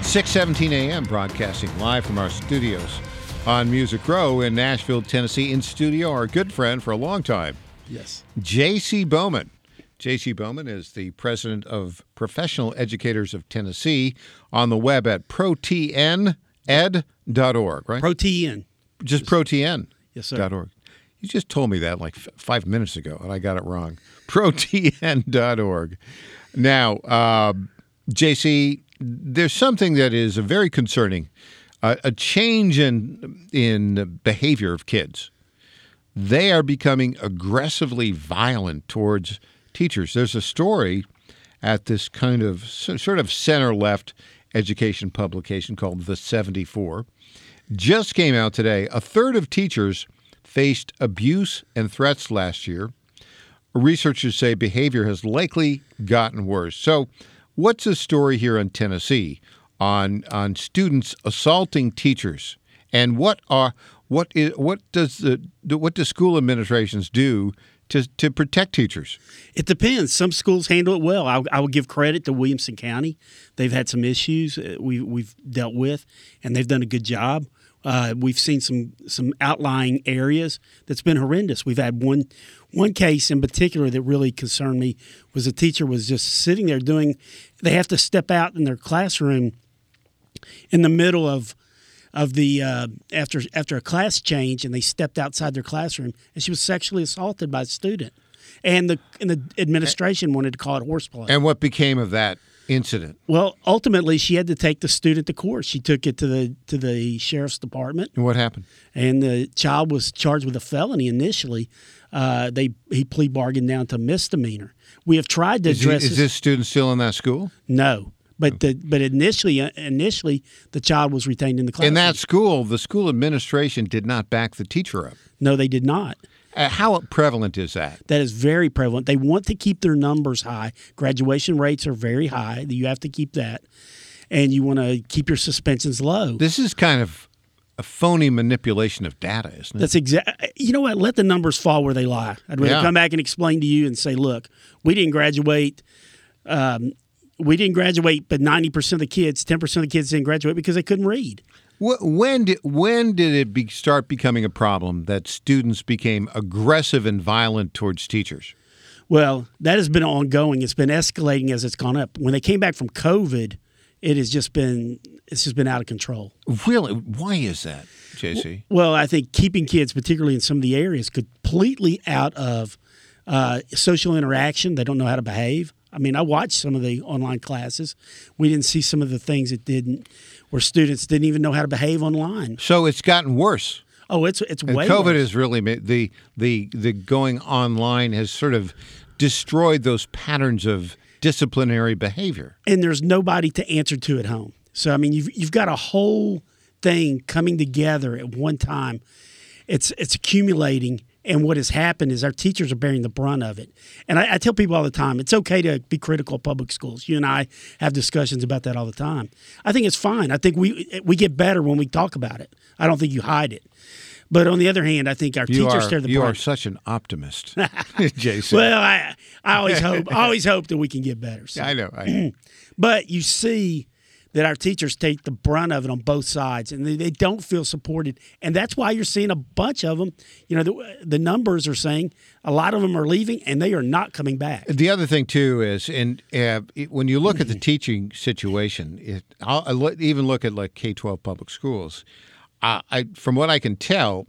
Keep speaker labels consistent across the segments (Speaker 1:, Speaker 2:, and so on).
Speaker 1: 6:17 a.m. broadcasting live from our studios on Music Row in Nashville, Tennessee. In studio, our good friend for a long time,
Speaker 2: yes,
Speaker 1: J.C. Bowman. J.C. Bowman is the president of Professional Educators of Tennessee, on the web at protned.org, right?
Speaker 2: ProTN.
Speaker 1: Just protn.org.
Speaker 2: Yes, sir.
Speaker 1: You just told me that like 5 minutes ago, and I got it wrong. protn.org. Now, J.C., there's something that is very concerning, a change in behavior of kids. They are becoming aggressively violent towards teachers. There's a story at this kind of sort of center-left education publication called The 74. Just came out today. A third of teachers faced abuse and threats last year. Researchers say behavior has likely gotten worse. So what's the story here in Tennessee on students assaulting teachers, and what do school administrations do to protect teachers?
Speaker 2: It depends. Some schools handle it well. I would give credit to Williamson County. They've had some issues we've dealt with, and they've done a good job. We've seen some outlying areas that's been horrendous. We've had one case in particular that really concerned me. Was a teacher was just sitting there they have to step out in their classroom in the middle of the after a class change, and they stepped outside their classroom, and she was sexually assaulted by a student, and the administration wanted to call it horseplay.
Speaker 1: And what became of that incident?
Speaker 2: Well, ultimately, she had to take the student to court. She took it to the sheriff's department.
Speaker 1: And what happened?
Speaker 2: And the child was charged with a felony initially. He plea bargained down to misdemeanor. We have tried to address.
Speaker 1: Is this student still in that school?
Speaker 2: No. But initially, the child was retained in the classroom.
Speaker 1: In that school, the school administration did not back the teacher up.
Speaker 2: No, they did not.
Speaker 1: How prevalent is that?
Speaker 2: That is very prevalent. They want to keep their numbers high. Graduation rates are very high. You have to keep that. And you want to keep your suspensions low.
Speaker 1: This is kind of a phony manipulation of data, isn't it?
Speaker 2: That's exactly. You know what? Let the numbers fall where they lie. I'd rather come back and explain to you and say, look, we didn't graduate. We didn't graduate, but 90% of the kids, 10% of the kids didn't graduate because they couldn't read.
Speaker 1: When did it start becoming a problem that students became aggressive and violent towards teachers?
Speaker 2: Well, that has been ongoing. It's been escalating as it's gone up. When they came back from COVID, it's just been out of control.
Speaker 1: Really? Why is that, JC?
Speaker 2: Well, I think keeping kids, particularly in some of the areas, completely out of social interaction. They don't know how to behave. I mean, I watched some of the online classes. We didn't see some of the things where students didn't even know how to behave online.
Speaker 1: So it's gotten worse.
Speaker 2: Oh, it's way
Speaker 1: COVID
Speaker 2: worse.
Speaker 1: has really made the going online has sort of destroyed those patterns of disciplinary behavior.
Speaker 2: And there's nobody to answer to at home. So I mean, you've got a whole thing coming together at one time. It's accumulating. And what has happened is our teachers are bearing the brunt of it. And I tell people all the time, it's okay to be critical of public schools. You and I have discussions about that all the time. I think it's fine. I think we get better when we talk about it. I don't think you hide it. But on the other hand, I think our teachers bear the brunt.
Speaker 1: You are such an optimist, Jason.
Speaker 2: Well, I always hope that we can get better. So.
Speaker 1: I know.
Speaker 2: But you see that our teachers take the brunt of it on both sides, and they don't feel supported. And that's why you're seeing a bunch of them. You know, the numbers are saying a lot of them are leaving, and they are not coming back.
Speaker 1: The other thing, too, is when you look at the teaching situation, I'll even look at like K-12 public schools, from what I can tell,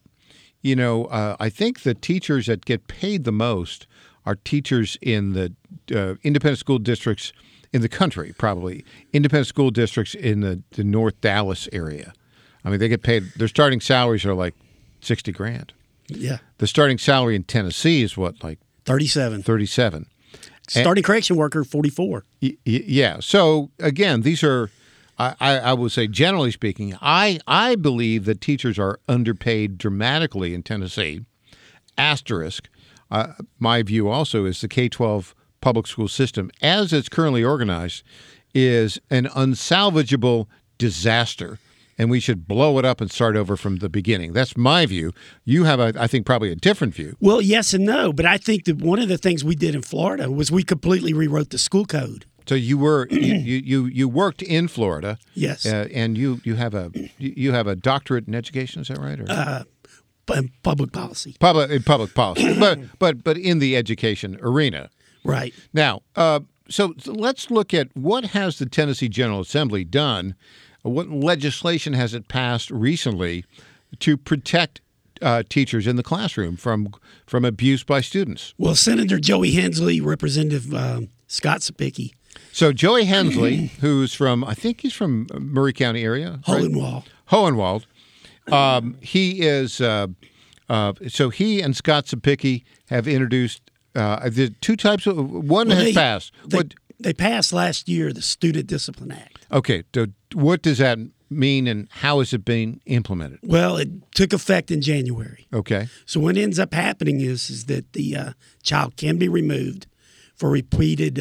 Speaker 1: I think the teachers that get paid the most are teachers in the independent school districts in the country, probably. Independent school districts in the North Dallas area. I mean, they get paid, their starting salaries are like $60,000.
Speaker 2: Yeah.
Speaker 1: The starting salary in Tennessee is what, like?
Speaker 2: 37. Starting correction worker, 44.
Speaker 1: Yeah. So, again, these are, I would say, generally speaking, I believe that teachers are underpaid dramatically in Tennessee. Asterisk. My view also is the K-12 public school system, as it's currently organized, is an unsalvageable disaster, and we should blow it up and start over from the beginning. That's my view. You have, I think, probably a different view.
Speaker 2: Well, yes and no, but I think that one of the things we did in Florida was we completely rewrote the school code.
Speaker 1: So you were you worked in Florida.
Speaker 2: Yes.
Speaker 1: And you have a doctorate in education. Is that right? Or?
Speaker 2: Public policy.
Speaker 1: Public policy, but in the education arena.
Speaker 2: Right.
Speaker 1: Now, so let's look at what has the Tennessee General Assembly done. What legislation has it passed recently to protect teachers in the classroom from abuse by students?
Speaker 2: Well, Senator Joey Hensley, Representative Scott Sapicki.
Speaker 1: So Joey Hensley, who's from, I think he's from Murray County area, right? Hohenwald. He is. So he and Scott Sapicki have introduced the two types of. One has passed.
Speaker 2: They passed last year the Student Discipline Act.
Speaker 1: Okay. So what does that mean, and how is it being implemented?
Speaker 2: Well, it took effect in January.
Speaker 1: Okay.
Speaker 2: So what ends up happening is that the child can be removed for repeated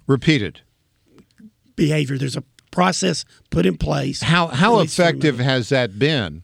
Speaker 2: behavior. There's a process put in place.
Speaker 1: How effective has that been,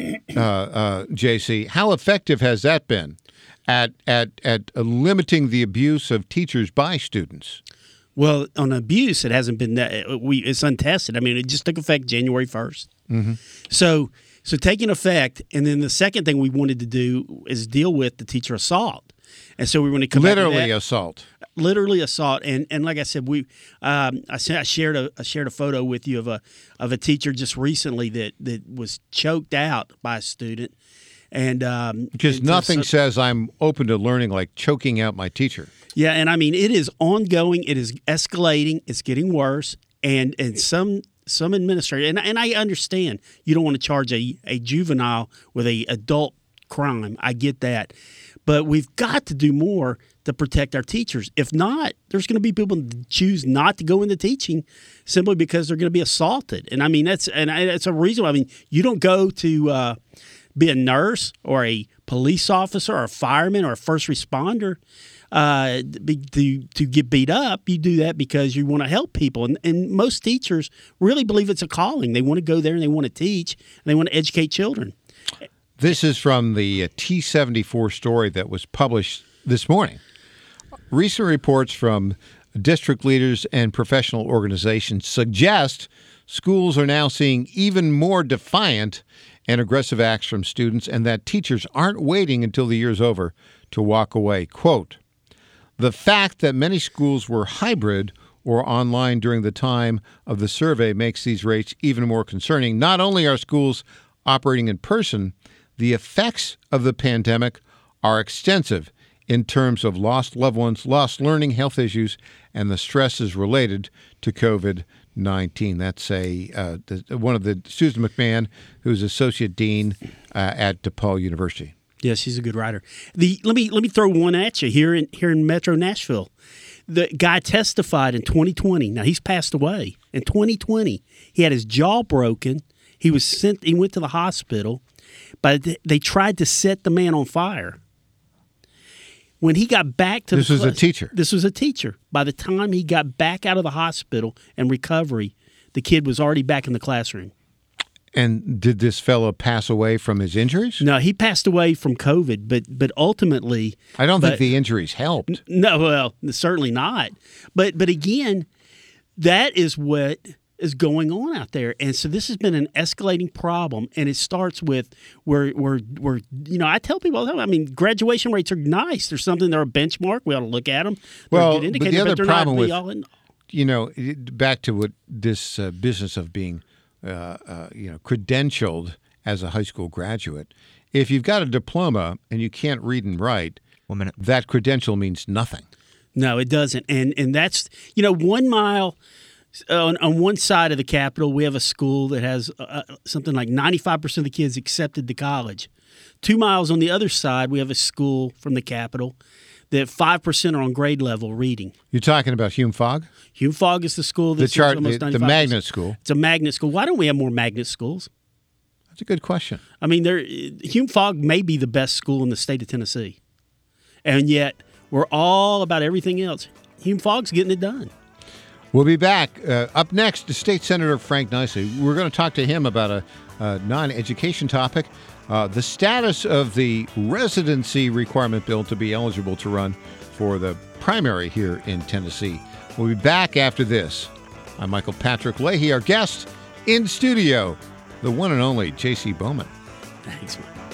Speaker 1: JC? How effective has that been at limiting the abuse of teachers by students?
Speaker 2: Well, on abuse, it hasn't been that. It's untested. I mean, it just took effect January 1st. Mm-hmm. So taking effect, and then the second thing we wanted to do is deal with the teacher assault. And so we want to come
Speaker 1: literally assault.
Speaker 2: Literally assault, and like I said, I shared a photo with you of a teacher just recently that was choked out by a student, and
Speaker 1: because nothing says I'm open to learning like choking out my teacher.
Speaker 2: Yeah, and I mean it is ongoing, it is escalating, it's getting worse, and some administrators, and I understand you don't want to charge a juvenile with a adult crime. I get that. But we've got to do more to protect our teachers. If not, there's going to be people that choose not to go into teaching simply because they're going to be assaulted. And I mean, that's a reason. I mean, you don't go to be a nurse or a police officer or a fireman or a first responder to get beat up. You do that because you want to help people. And most teachers really believe it's a calling. They want to go there and they want to teach and they want to educate children.
Speaker 1: This is from the T74 story that was published this morning. Recent reports from district leaders and professional organizations suggest schools are now seeing even more defiant and aggressive acts from students, and that teachers aren't waiting until the year's over to walk away. Quote, "The fact that many schools were hybrid or online during the time of the survey makes these rates even more concerning. Not only are schools operating in person, the effects of the pandemic are extensive in terms of lost loved ones, lost learning, health issues, and the stresses related to COVID-19. That's one of the Susan McMahon, who's Associate Dean at DePaul University.
Speaker 2: Yeah, she's a good writer. Let me throw one at you here in Metro Nashville. The guy testified in 2020. Now he's passed away. In 2020, he had his jaw broken. He went to the hospital. But they tried to set the man on fire. When he got back to
Speaker 1: This was a teacher.
Speaker 2: This was a teacher. By the time he got back out of the hospital and recovery, the kid was already back in the classroom.
Speaker 1: And did this fellow pass away from his injuries?
Speaker 2: No, he passed away from COVID, but ultimately...
Speaker 1: I don't think the injuries helped.
Speaker 2: No, well, certainly not. But again, that is what is going on out there. And so this has been an escalating problem, and it starts with where I tell people all the time, I mean, graduation rates are nice. There's something, they're a benchmark. We ought to look at them.
Speaker 1: Well, but the other problem with, back to what this business of being, credentialed as a high school graduate, if you've got a diploma and you can't read and write, that credential means nothing.
Speaker 2: No, it doesn't. And that's, 1 mile... On one side of the Capitol, we have a school that has something like 95% of the kids accepted to college. 2 miles on the other side, we have a school from the Capitol that 5% are on grade level reading.
Speaker 1: You're talking about Hume Fogg?
Speaker 2: Hume Fogg is the school that's almost 95%.
Speaker 1: The magnet school.
Speaker 2: It's a magnet school. Why don't we have more magnet schools?
Speaker 1: That's a good question.
Speaker 2: I mean, Hume Fogg may be the best school in the state of Tennessee. And yet, we're all about everything else. Hume Fogg's getting it done.
Speaker 1: We'll be back. Up next, State Senator Frank Nicely. We're going to talk to him about a non-education topic, the status of the residency requirement bill to be eligible to run for the primary here in Tennessee. We'll be back after this. I'm Michael Patrick Leahy, our guest in studio, the one and only J.C. Bowman.
Speaker 2: Thanks, man.